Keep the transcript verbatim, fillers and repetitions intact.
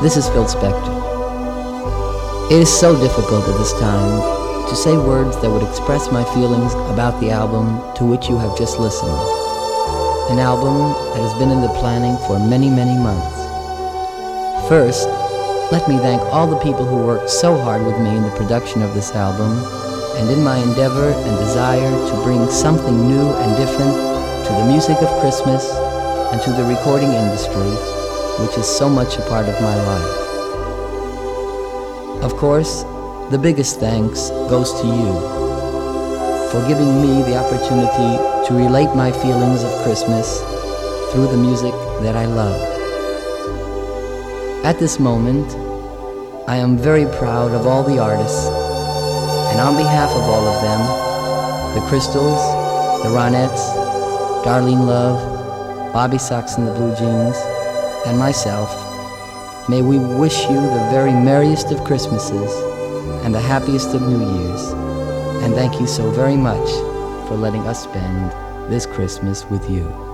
This is Phil Spector. It is so difficult at this time to say words that would express my feelings about the album to which you have just listened. An album that has been in the planning for many, many months. First, let me thank all the people who worked so hard with me in the production of this album and in my endeavor and desire to bring something new and different to the music of Christmas and to the recording industry, which is so much a part of my life. Of course, the biggest thanks goes to you for giving me the opportunity to relate my feelings of Christmas through the music that I love. At this moment, I am very proud of all the artists, and on behalf of all of them, the Crystals, the Ronettes, Darlene Love, Bobby Sox and the Blue Jeans, and myself, may we wish you the very merriest of Christmases and the happiest of New Years, and thank you so very much for letting us spend this Christmas with you.